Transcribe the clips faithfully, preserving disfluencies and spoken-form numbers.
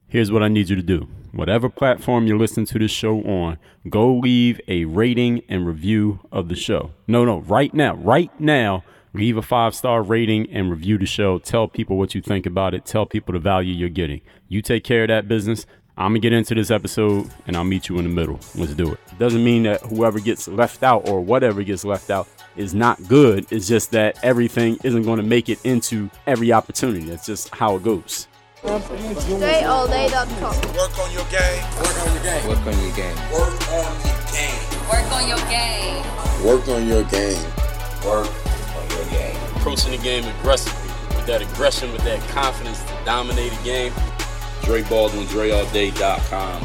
Here's what I need you to do. Whatever platform you're listening to this show on, go leave a rating and review of the show. No, no, right now, right now, leave a five-star rating and review the show. Tell people what you think about it. Tell people the value you're getting. You take care of that business. I'm going to get into this episode, and I'll meet you in the middle. Let's do it. Doesn't mean that whoever gets left out or whatever gets left out is not good. It's just that everything isn't going to make it into every opportunity. That's just how it goes. Stay all day dot com. Work on your game. Work on your game. Work on your game. Work on your game. Work on your game. Work on your game. Work on your game. Approaching the game aggressively, with that aggression, with that confidence to dominate a game. Dre Baldwin, Dre All Day dot com.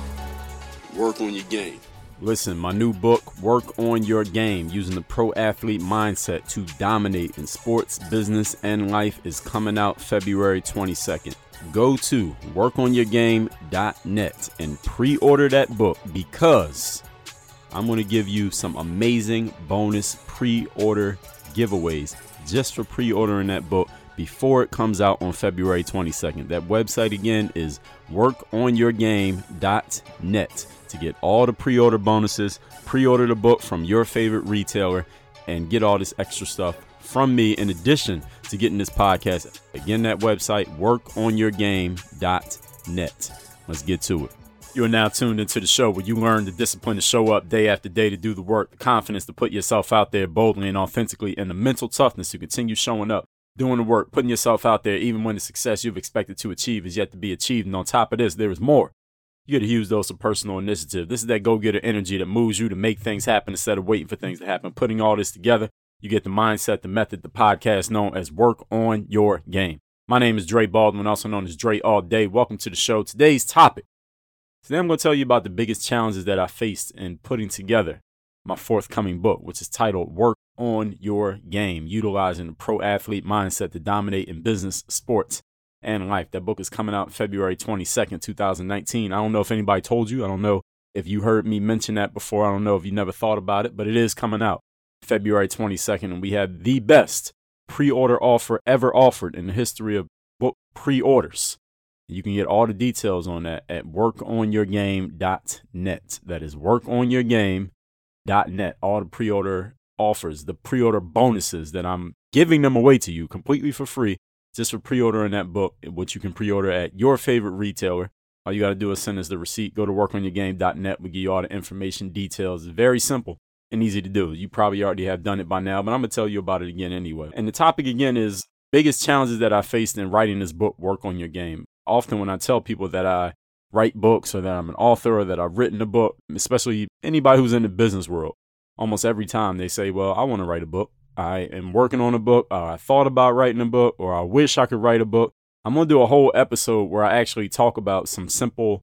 Work on your game. Listen, my new book, Work on Your Game, using the pro athlete mindset to dominate in sports, business, and life, is coming out February twenty-second. Go to work on your game dot net and pre-order that book, because I'm going to give you some amazing bonus pre-order giveaways just for pre-ordering that book before it comes out on February twenty-second. That website again is work on your game dot net to get all the pre-order bonuses, pre-order the book from your favorite retailer, and get all this extra stuff from me in addition to getting this podcast. Again, that website, work on your game dot net. Let's get to it. You are now tuned into the show where you learn the discipline to show up day after day to do the work, the confidence to put yourself out there boldly and authentically, and the mental toughness to continue showing up, doing the work, putting yourself out there even when the success you've expected to achieve is yet to be achieved. And on top of this, there is more. You get a huge dose of personal initiative. This is that go-getter energy that moves you to make things happen instead of waiting for things to happen. Putting all this together, you get the mindset, the method, the podcast known as Work on Your Game. My name is Dre Baldwin, also known as Dre All Day. Welcome to the show. Today's topic. Today I'm going to tell you about the biggest challenges that I faced in putting together my forthcoming book, which is titled Work on Your Game, utilizing the pro athlete mindset to dominate in business, sports, and life. That book is coming out February twenty-second, twenty nineteen. I don't know if anybody told you. I don't know if you heard me mention that before. I don't know if you never thought about it, but it is coming out February twenty-second, and we have the best pre-order offer ever offered in the history of book pre-orders. You can get all the details on that at work on your game dot net. That is work on your game dot net. All the pre-order offers, the pre-order bonuses that I'm giving them away to you completely for free, just for pre-ordering that book, which you can pre-order at your favorite retailer. All you got to do is send us the receipt. Go to work on your game dot net. We give you all the information, details. It's very simple and easy to do. You probably already have done it by now, but I'm going to tell you about it again anyway. And the topic again is biggest challenges that I faced in writing this book, Work on Your Game. Often when I tell people that I write books or that I'm an author or that I've written a book, especially anybody who's in the business world, almost every time they say, well, I want to write a book. I am working on a book, or I thought about writing a book, or I wish I could write a book. I'm going to do a whole episode where I actually talk about some simple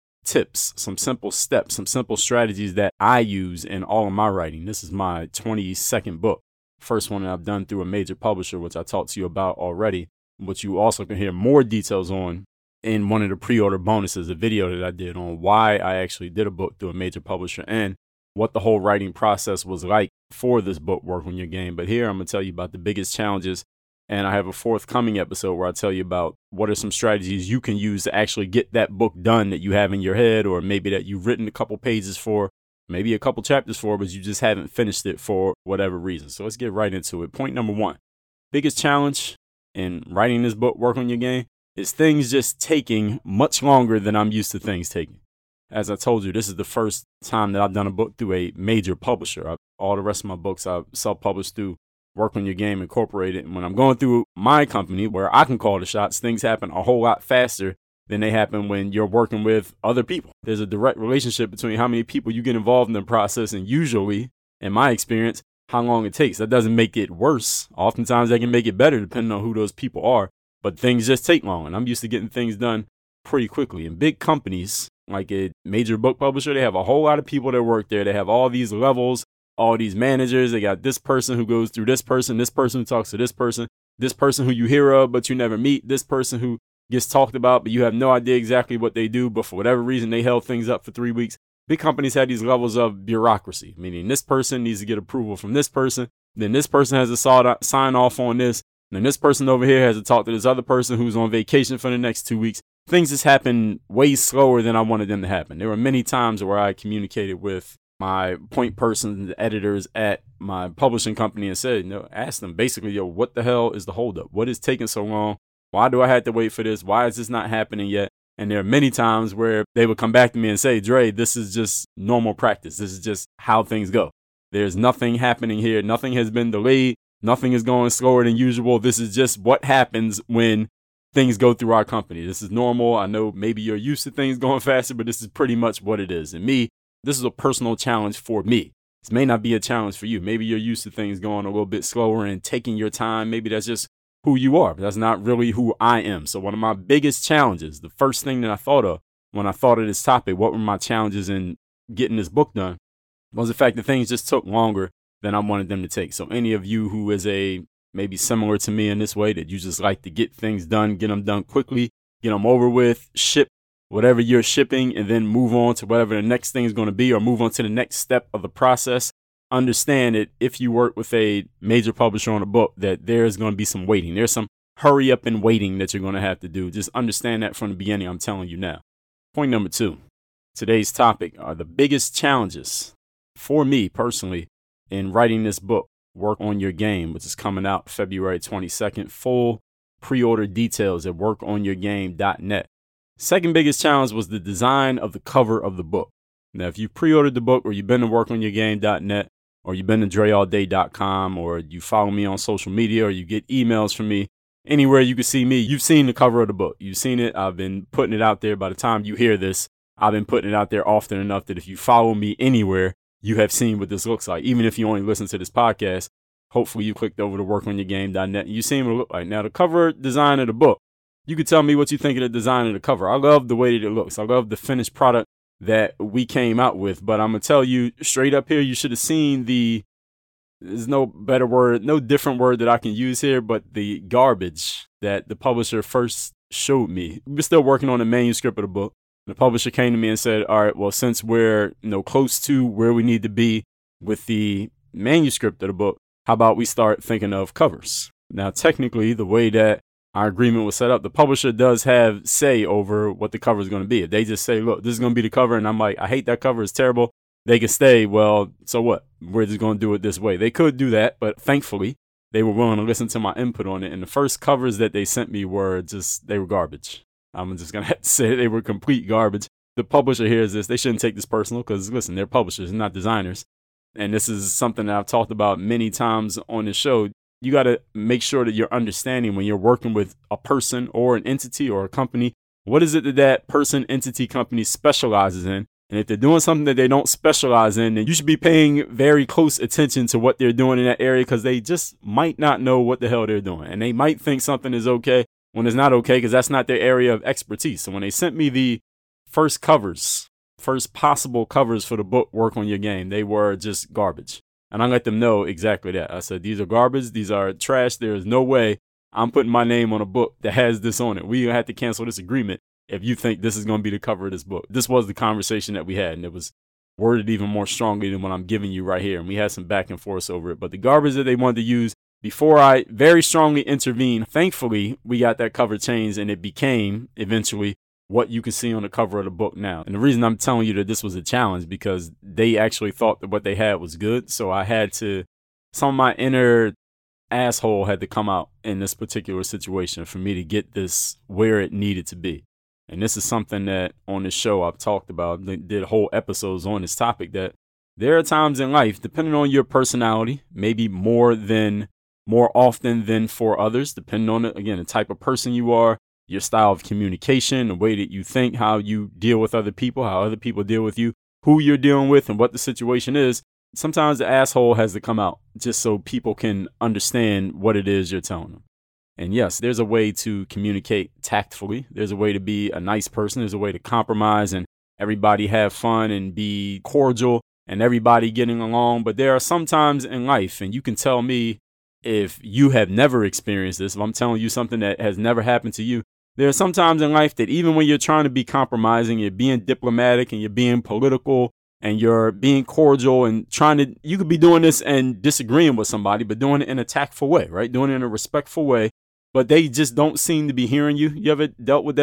tips, some simple steps, some simple strategies that I use in all of my writing. This is my twenty-second book, first one that I've done through a major publisher, which I talked to you about already, which you also can hear more details on in one of the pre-order bonuses, a video that I did on why I actually did a book through a major publisher and what the whole writing process was like for this book, Work on Your Game. But here I'm going to tell you about the biggest challenges, and I have a forthcoming episode where I tell you about what are some strategies you can use to actually get that book done that you have in your head, or maybe that you've written a couple pages for, maybe a couple chapters for, but you just haven't finished it for whatever reason. So let's get right into it. Point number one, biggest challenge in writing this book, Work on Your Game, is things just taking much longer than I'm used to things taking. As I told you, this is the first time that I've done a book through a major publisher. I, all the rest of my books I've self-published through Work on Your Game Incorporated. And when I'm going through my company where I can call the shots, things happen a whole lot faster than they happen when you're working with other people. There's a direct relationship between how many people you get involved in the process and usually, in my experience, how long it takes. That doesn't make it worse. Oftentimes they can make it better depending on who those people are, but things just take long. And I'm used to getting things done pretty quickly. In big companies, like a major book publisher, they have a whole lot of people that work there. They have all these levels, all these managers. They got this person who goes through this person, this person who talks to this person, this person who you hear of but you never meet, this person who gets talked about but you have no idea exactly what they do, but for whatever reason they held things up for three weeks. Big companies have these levels of bureaucracy, meaning this person needs to get approval from this person, then this person has to sign off on this, and then this person over here has to talk to this other person who's on vacation for the next two weeks. things just happen way slower than I wanted them to happen. There were many times where I communicated with my point persons, the editors at my publishing company, and said, no, ask them basically, yo, what the hell is the holdup? What is taking so long? Why do I have to wait for this? Why is this not happening yet? And there are many times where they would come back to me and say, Dre, this is just normal practice. This is just how things go. There's nothing happening here. Nothing has been delayed. Nothing is going slower than usual. This is just what happens when things go through our company. This is normal. I know maybe you're used to things going faster, but this is pretty much what it is. And me, this is a personal challenge for me. This may not be a challenge for you. Maybe you're used to things going a little bit slower and taking your time. Maybe that's just who you are. But that's not really who I am. So one of my biggest challenges, the first thing that I thought of when I thought of this topic, what were my challenges in getting this book done, was the fact that things just took longer than I wanted them to take. So any of you who is a maybe similar to me in this way, that you just like to get things done, get them done quickly, get them over with, ship whatever you're shipping, and then move on to whatever the next thing is going to be, or move on to the next step of the process. Understand that if you work with a major publisher on a book, that there's going to be some waiting. There's some hurry up and waiting that you're going to have to do. Just understand that from the beginning. I'm telling you now. Point number two, today's topic are the biggest challenges for me personally in writing this book, Work on Your Game, which is coming out February twenty-second. Full pre-order details at work on your game dot net. Second biggest challenge was the design of the cover of the book. Now, if you pre-ordered the book, or you've been to work on your game dot net, or you've been to dre all day dot com, or you follow me on social media, or you get emails from me, anywhere you can see me, you've seen the cover of the book. You've seen it. I've been putting it out there. By the time you hear this, I've been putting it out there often enough that if you follow me anywhere, you have seen what this looks like. Even if you only listen to this podcast, hopefully you clicked over to work on your game dot net and you've seen what it looks like. Now, the cover design of the book, you can tell me what you think of the design of the cover. I love the way that it looks. I love the finished product that we came out with. But I'm going to tell you straight up here, you should have seen the, there's no better word, no different word that I can use here, but the garbage that the publisher first showed me. We're still working on the manuscript of the book. The publisher came to me and said, all right, well, since we're you know close to where we need to be with the manuscript of the book, how about we start thinking of covers? Now, technically, the way that our agreement was set up, the publisher does have say over what the cover is going to be. If they just say, look, this is going to be the cover, and I'm like, I hate that cover, it's terrible, they can stay, well, so what? We're just going to do it this way. They could do that, but thankfully, they were willing to listen to my input on it. And the first covers that they sent me were just, they were garbage. I'm just going to have to say they were complete garbage. The publisher hears this. They shouldn't take this personal because, listen, they're publishers, not designers. And this is something that I've talked about many times on the show. You got to make sure that you're understanding when you're working with a person or an entity or a company, what is it that that person, entity, company specializes in? And if they're doing something that they don't specialize in, then you should be paying very close attention to what they're doing in that area, because they just might not know what the hell they're doing. And they might think something is okay when it's not okay, because that's not their area of expertise. So when they sent me the first covers, first possible covers for the book, Work on Your Game, they were just garbage. And I let them know exactly that. I said, these are garbage. These are trash. There is no way I'm putting my name on a book that has this on it. We have to cancel this agreement if you think this is going to be the cover of this book. This was the conversation that we had, and it was worded even more strongly than what I'm giving you right here. And we had some back and forth over it. But the garbage that they wanted to use, before I very strongly intervened, thankfully, we got that cover changed, and it became eventually what you can see on the cover of the book now. And the reason I'm telling you that this was a challenge, because they actually thought that what they had was good. So I had to, some of my inner asshole had to come out in this particular situation for me to get this where it needed to be. And this is something that on this show I've talked about, did whole episodes on this topic, that there are times in life, depending on your personality, maybe more than, more often than for others, depending on, it, again, the type of person you are, your style of communication, the way that you think, how you deal with other people, how other people deal with you, who you're dealing with, and what the situation is. Sometimes the asshole has to come out just so people can understand what it is you're telling them. And yes, there's a way to communicate tactfully. There's a way to be a nice person. There's a way to compromise and everybody have fun and be cordial and everybody getting along. But there are some times in life, and you can tell me if you have never experienced this, if I'm telling you something that has never happened to you, there are some times in life that even when you're trying to be compromising, you're being diplomatic and you're being political and you're being cordial and trying to, you could be doing this and disagreeing with somebody, but doing it in a tactful way, right? Doing it in a respectful way, but they just don't seem to be hearing you. You ever dealt with that?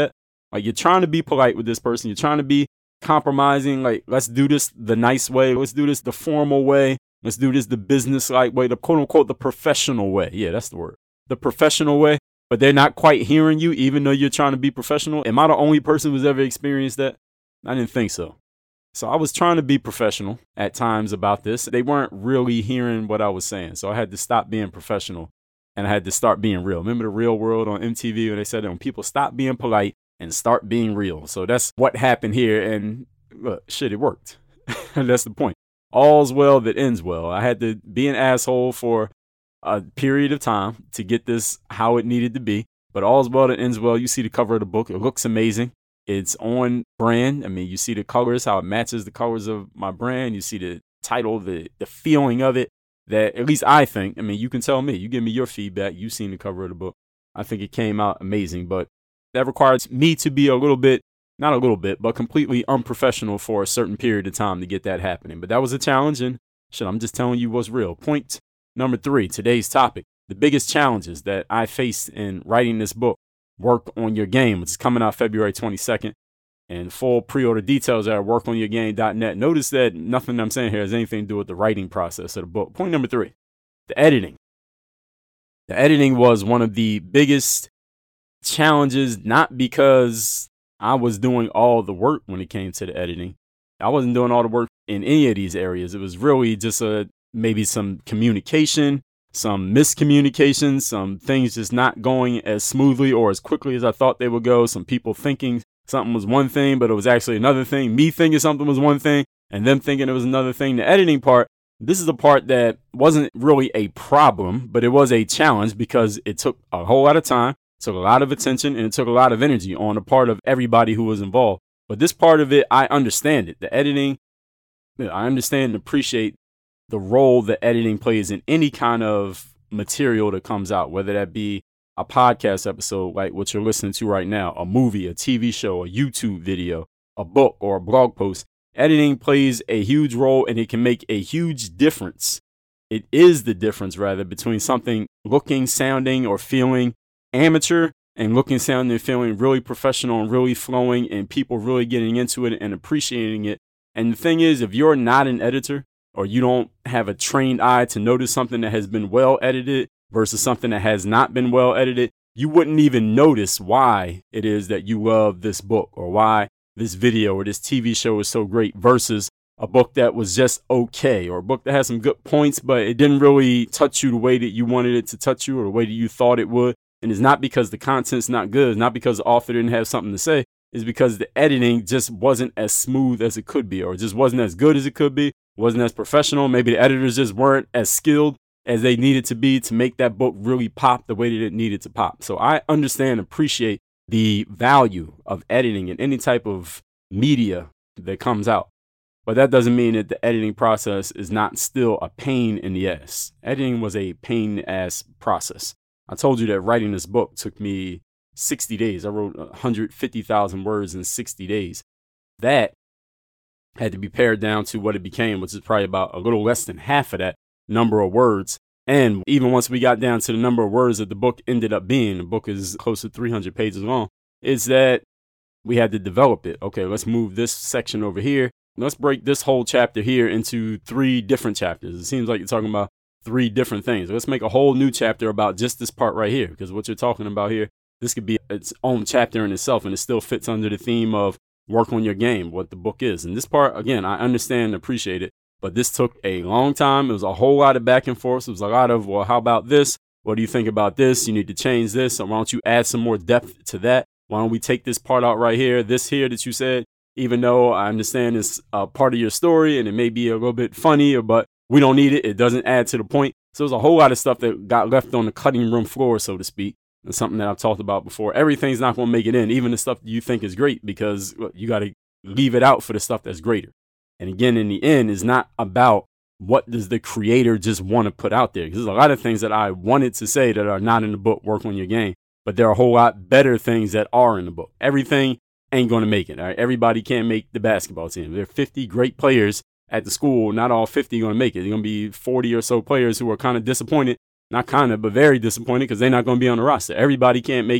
Like, you're trying to be polite with this person. You're trying to be compromising. Like, let's do this the nice way. Let's do this the formal way. Let's do this the business-like way, the quote-unquote, the professional way. Yeah, that's the word. The professional way. But they're not quite hearing you, even though you're trying to be professional. Am I the only person who's ever experienced that? I didn't think so. So I was trying to be professional at times about this. They weren't really hearing what I was saying. So I had to stop being professional and I had to start being real. Remember The Real World on M T V when they said that when people stop being polite and start being real. So that's what happened here. And look, shit, it worked. And that's the point. All's well that ends well. I had to be an asshole for a period of time to get this how it needed to be. But all's well that ends well. You see the cover of the book. It looks amazing. It's on brand. I mean, you see the colors, how it matches the colors of my brand. You see the title, the the feeling of it that at least I think, I mean, you can tell me. You give me your feedback. You've seen the cover of the book. I think it came out amazing. But that requires me to be a little bit, not a little bit, but completely unprofessional for a certain period of time to get that happening. But that was a challenge. And shit, I'm just telling you what's real. Point number three, today's topic. The biggest challenges that I faced in writing this book. Work on Your Game, which is coming out February twenty-second. And full pre-order details are at work on your game dot net. Notice that nothing I'm saying here has anything to do with the writing process of the book. Point number three, the editing. The editing was one of the biggest challenges, not because I was doing all the work when it came to the editing. I wasn't doing all the work in any of these areas. It was really just a, maybe some communication, some miscommunication, some things just not going as smoothly or as quickly as I thought they would go. Some people thinking something was one thing, but it was actually another thing. Me thinking something was one thing and them thinking it was another thing. The editing part, this is the part that wasn't really a problem, but it was a challenge because it took a whole lot of time, took a lot of attention, and it took a lot of energy on the part of everybody who was involved. But this part of it, I understand it. The editing, I understand and appreciate the role that editing plays in any kind of material that comes out, whether that be a podcast episode like what you're listening to right now, a movie, a T V show, a YouTube video, a book, or a blog post. Editing plays a huge role and it can make a huge difference. It is the difference, rather, between something looking, sounding, or feeling amateur and looking, sounding, and feeling really professional and really flowing and people really getting into it and appreciating it. And the thing is, if you're not an editor, or you don't have a trained eye to notice something that has been well edited versus something that has not been well edited, you wouldn't even notice why it is that you love this book or why this video or this T V show is so great versus a book that was just okay or a book that has some good points, but it didn't really touch you the way that you wanted it to touch you or the way that you thought it would. And it's not because the content's not good. It's not because the author didn't have something to say. It's because the editing just wasn't as smooth as it could be or just wasn't as good as it could be. Wasn't as professional. Maybe the editors just weren't as skilled as they needed to be to make that book really pop the way that it needed to pop. So I understand and appreciate the value of editing in any type of media that comes out. But that doesn't mean that the editing process is not still a pain in the ass. Editing was a pain in the ass process. I told you that writing this book took me sixty days. I wrote one hundred fifty thousand words in sixty days. That had to be pared down to what it became, which is probably about a little less than half of that number of words. And even once we got down to the number of words that the book ended up being, the book is close to three hundred pages long, is that we had to develop it. Okay, let's move this section over here. Let's break this whole chapter here into three different chapters. It seems like you're talking about three different things. Let's make a whole new chapter about just this part right here, because what you're talking about here, this could be its own chapter in itself, and it still fits under the theme of work on your game, what the book is. And this part, again, I understand and appreciate it, but this took a long time. It was a whole lot of back and forth. It was a lot of, well, how about this? What do you think about this? You need to change this. So why don't you add some more depth to that? Why don't we take this part out right here, this here that you said, even though I understand it's a part of your story and it may be a little bit funny, but we don't need it. It doesn't add to the point. So there's a whole lot of stuff that got left on the cutting room floor, so to speak. It's something that I've talked about before. Everything's not going to make it in, even the stuff that you think is great, because look, you got to leave it out for the stuff that's greater. And again, in the end, it's not about what does the creator just want to put out there. Because there's a lot of things that I wanted to say that are not in the book, Work on Your Game, but there are a whole lot better things that are in the book. Everything ain't going to make it. All right? Everybody can't make the basketball team. There are fifty great players at the school. Not all fifty are going to make it. There's going to be forty or so players who are kind of disappointed. Not kind of, but very disappointed because they're not going to be on the roster. Everybody can't make it.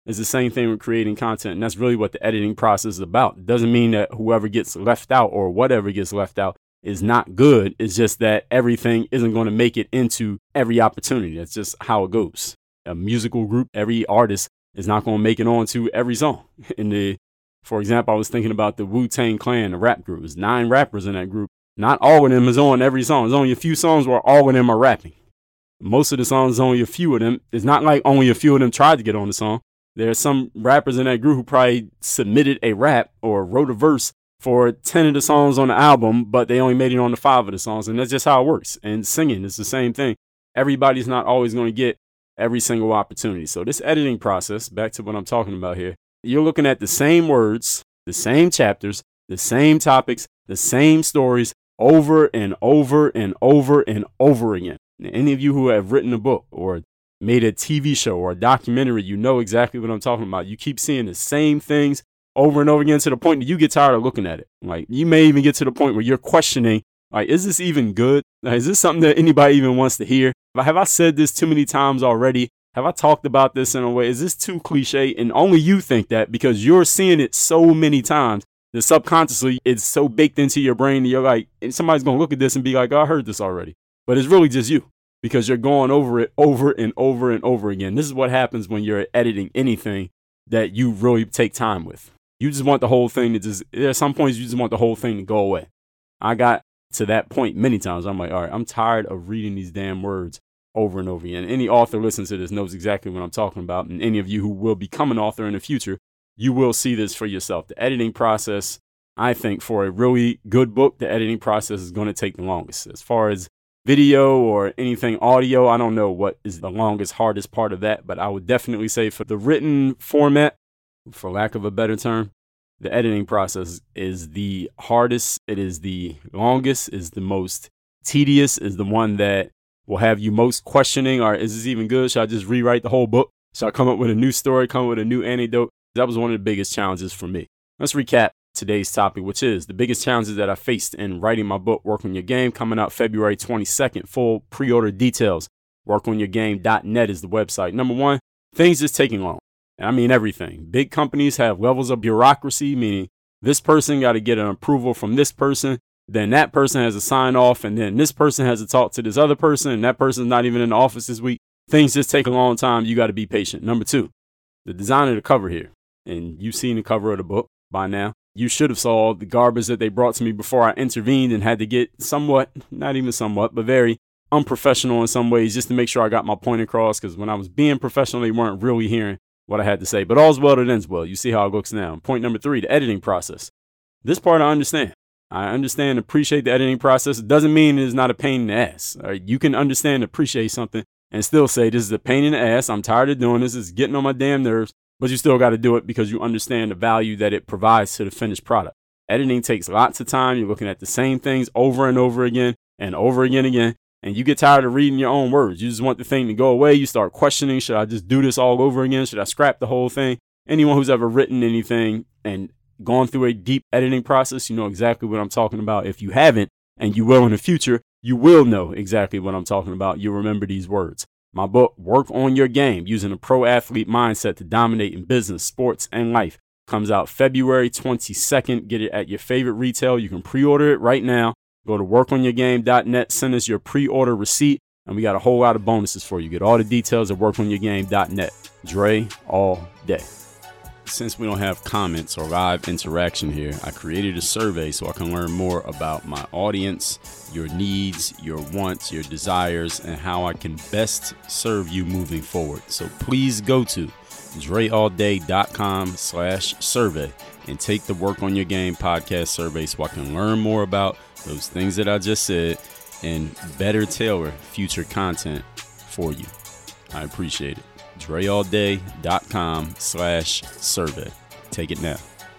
It's the same thing with creating content. And that's really what the editing process is about. It doesn't mean that whoever gets left out or whatever gets left out is not good. It's just that everything isn't going to make it into every opportunity. That's just how it goes. A musical group, every artist is not going to make it onto every song. In the, for example, I was thinking about the Wu-Tang Clan, the rap group. There's nine rappers in that group. Not all of them is on every song. There's only a few songs where all of them are rapping. Most of the songs, only a few of them. It's not like only a few of them tried to get on the song. There are some rappers in that group who probably submitted a rap or wrote a verse for ten of the songs on the album, but they only made it on the five of the songs. And that's just how it works. And singing is the same thing. Everybody's not always going to get every single opportunity. So this editing process, back to what I'm talking about here, you're looking at the same words, the same chapters, the same topics, the same stories over and over and over and over again. Any of you who have written a book or made a T V show or a documentary, you know exactly what I'm talking about. You keep seeing the same things over and over again to the point that you get tired of looking at it. Like, you may even get to the point where you're questioning, like, is this even good? Like, is this something that anybody even wants to hear? Have I said this too many times already? Have I talked about this in a way? Is this too cliche? And only you think that because you're seeing it so many times that subconsciously it's so baked into your brain that you're like, and somebody's going to look at this and be like, oh, I heard this already. But it's really just you, because you're going over it over and over and over again. This is what happens when you're editing anything that you really take time with. You just want the whole thing to just, at some points, you just want the whole thing to go away. I got to that point many times. I'm like, all right, I'm tired of reading these damn words over and over again. Any author listening to this knows exactly what I'm talking about. And any of you who will become an author in the future, you will see this for yourself. The editing process, I think for a really good book, the editing process is going to take the longest. As far as video or anything audio, I don't know what is the longest, hardest part of that, but I would definitely say for the written format, for lack of a better term, the editing process is the hardest. It is the longest, is the most tedious, is the one that will have you most questioning, or is this even good? Should I just rewrite the whole book? Should I come up with a new story, come up with a new anecdote? That was one of the biggest challenges for me. Let's recap today's topic, which is the biggest challenges that I faced in writing my book, Work on Your Game, coming out February twenty-second. Full pre-order details. work on your game dot net is the website. Number one, things just taking long. And I mean everything. Big companies have levels of bureaucracy, meaning this person got to get an approval from this person, then that person has to sign off, and then this person has to talk to this other person, and that person's not even in the office this week. Things just take a long time. You got to be patient. Number two, the design of the cover here. And you've seen the cover of the book by now. You should have saw the garbage that they brought to me before I intervened and had to get somewhat, not even somewhat, but very unprofessional in some ways just to make sure I got my point across, because when I was being professional, they weren't really hearing what I had to say. But all's well that ends well. You see how it looks now. Point number three, the editing process. This part I understand. I understand and appreciate the editing process. It doesn't mean it's not a pain in the ass. All right? You can understand and appreciate something and still say, this is a pain in the ass. I'm tired of doing this. It's getting on my damn nerves. But you still got to do it because you understand the value that it provides to the finished product. Editing takes lots of time. You're looking at the same things over and over again and over again again. And you get tired of reading your own words. You just want the thing to go away. You start questioning, should I just do this all over again? Should I scrap the whole thing? Anyone who's ever written anything and gone through a deep editing process, you know exactly what I'm talking about. If you haven't, and you will in the future, you will know exactly what I'm talking about. You'll remember these words. My book, Work on Your Game, Using a Pro Athlete Mindset to Dominate in Business, Sports, and Life, comes out February twenty-second. Get it at your favorite retail. You can pre-order it right now. Go to work on your game dot net, send us your pre-order receipt, and we got a whole lot of bonuses for you. Get all the details at work on your game dot net. Dre all day. Since we don't have comments or live interaction here, I created a survey so I can learn more about my audience, your needs, your wants, your desires, and how I can best serve you moving forward. So please go to dre all day dot com slash survey and take the Work on Your Game podcast survey so I can learn more about those things that I just said and better tailor future content for you. I appreciate it. dre all day dot com slash survey. Take it now.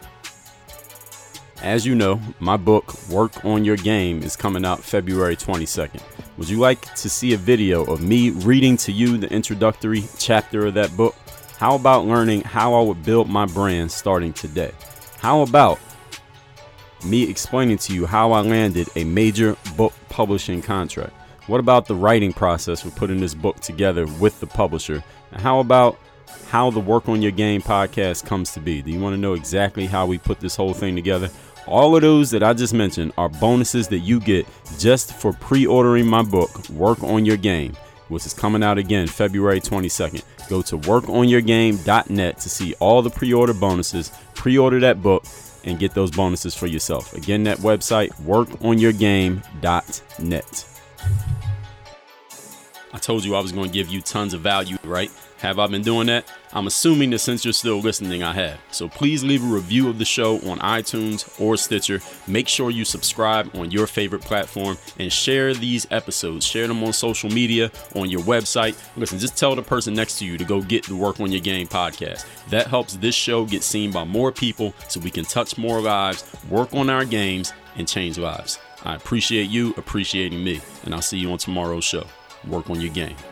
As you know, my book, Work on Your Game, is coming out February twenty-second. Would you like to see a video of me reading to you the introductory chapter of that book? How about learning how I would build my brand starting today? How about me explaining to you how I landed a major book publishing contract? What about the writing process for putting this book together with the publisher? And how about how the Work on Your Game podcast comes to be? Do you want to know exactly how we put this whole thing together? All of those that I just mentioned are bonuses that you get just for pre-ordering my book, Work on Your Game, which is coming out again February twenty-second. Go to work on your game dot net to see all the pre-order bonuses. Pre-order that book and get those bonuses for yourself. Again, that website, work on your game dot net. I told you I was going to give you tons of value, right? Have I been doing that? I'm assuming that since you're still listening, I have. So please leave a review of the show on iTunes or Stitcher. Make sure you subscribe on your favorite platform and share these episodes. Share them on social media, on your website. Listen, just tell the person next to you to go get the Work on Your Game podcast. That helps this show get seen by more people so we can touch more lives, work on our games, and change lives. I appreciate you appreciating me, and I'll see you on tomorrow's show. Work on your game.